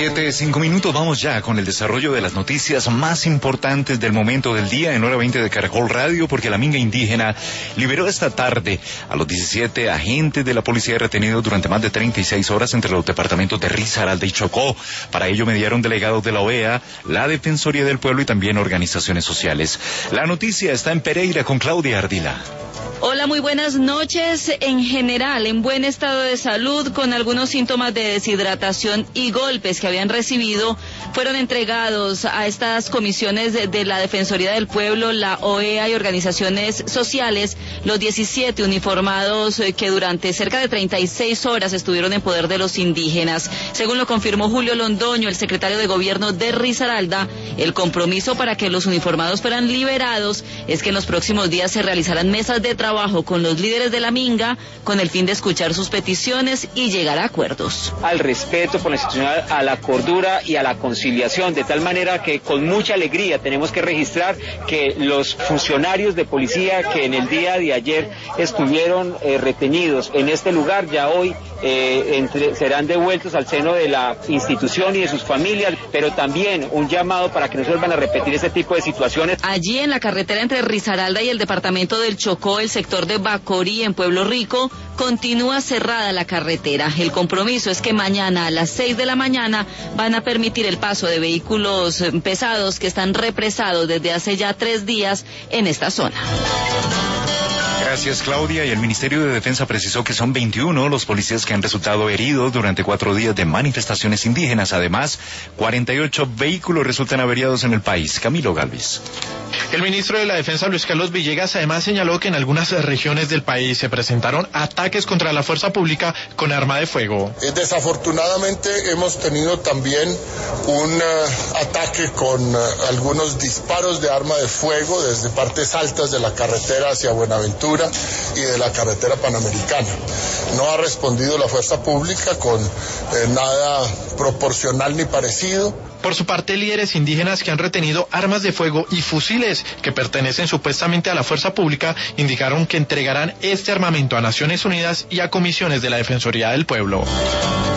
7:05. Vamos ya con el desarrollo de las noticias más importantes del momento del día en hora 20 de Caracol Radio, porque la minga indígena liberó esta tarde a los 17 agentes de la policía retenidos durante más de 36 horas entre los departamentos de Risaralda y Chocó. Para ello mediaron delegados de la OEA, la Defensoría del Pueblo y también organizaciones sociales. La noticia está en Pereira con Claudia Ardila. Hola, muy buenas noches. En general, en buen estado de salud, con algunos síntomas de deshidratación y golpes que habían recibido, fueron entregados a estas comisiones de la Defensoría del Pueblo, la OEA y organizaciones sociales, los 17 uniformados que durante cerca de 36 horas estuvieron en poder de los indígenas. Según lo confirmó Julio Londoño, el secretario de Gobierno de Risaralda, el compromiso para que los uniformados fueran liberados es que en los próximos días se realizarán mesas de trabajo con los líderes de la minga con el fin de escuchar sus peticiones y llegar a acuerdos. Al respeto por la institucional, a la cordura y a la conciliación, de tal manera que con mucha alegría tenemos que registrar que los funcionarios de policía que en el día de ayer estuvieron retenidos en este lugar ya hoy serán devueltos al seno de la institución y de sus familias, pero también un llamado para que no se vuelvan a repetir este tipo de situaciones. Allí en la carretera entre Risaralda y el departamento del Chocó, el sector de Bacorí en Pueblo Rico, continúa cerrada la carretera. El compromiso es que mañana a las 6 de la mañana van a permitir el paso de vehículos pesados que están represados desde hace ya 3 días en esta zona. Gracias, Claudia. Y el Ministerio de Defensa precisó que son 21 los policías que han resultado heridos durante 4 días de manifestaciones indígenas. Además, 48 vehículos resultan averiados en el país. Camilo Galvis. El ministro de la Defensa, Luis Carlos Villegas, además señaló que en algunas regiones del país se presentaron ataques contra la fuerza pública con arma de fuego. Desafortunadamente hemos tenido también un ataque con algunos disparos de arma de fuego desde partes altas de la carretera hacia Buenaventura y de la carretera panamericana. No ha respondido la fuerza pública con nada proporcional ni parecido. Por su parte, líderes indígenas que han retenido armas de fuego y fusiles que pertenecen supuestamente a la fuerza pública indicaron que entregarán este armamento a Naciones Unidas y a comisiones de la Defensoría del Pueblo.